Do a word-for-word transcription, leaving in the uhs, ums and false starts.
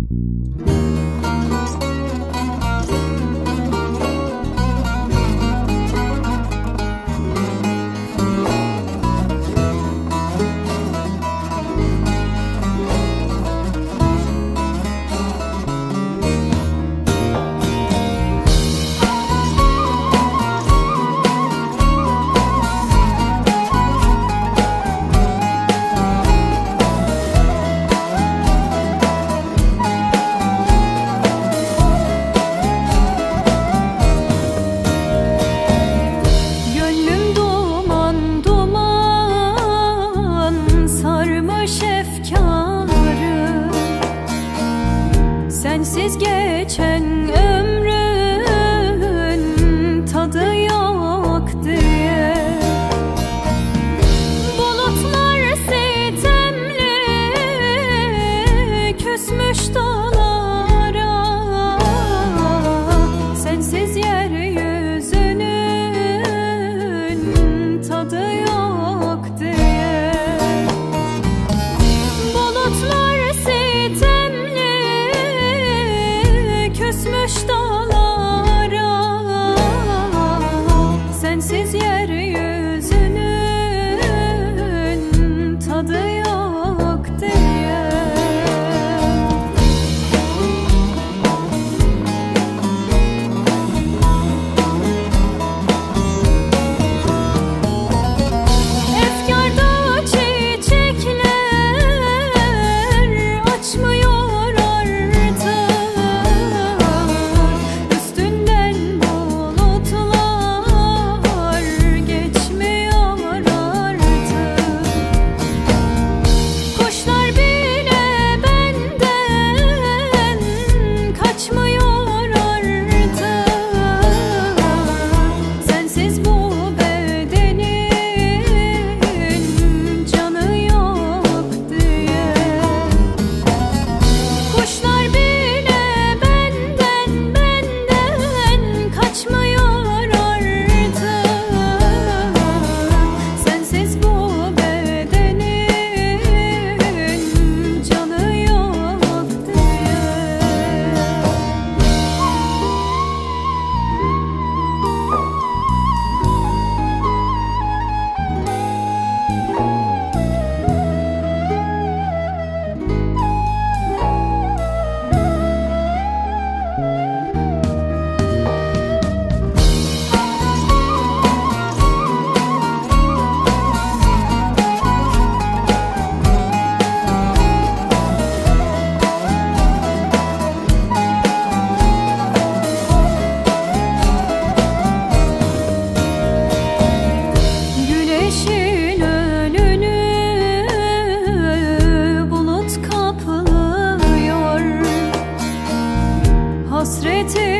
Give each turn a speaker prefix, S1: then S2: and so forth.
S1: Sensiz geçen ömrün tadı yok diye bulutlar sitemli küsmüş dağlara. Sensiz yeryüzünün tadı yok diye bulutlar sitemli küsmüş dağlara. Sensiz yeryüzünün tadı yok diye. Efkarda çiçekler açmıyor artık, üstünden bulutlar geçmiyor artık. Kuşlar bile benden kaçmıyor artık. Sensiz bu bedenin canı yok diye. Kuşlar bile benden benden kaçmıyor artık. Sensiz bu bedenin canı yok diye. Güneşin önünü bulut kaplıyor, hasreti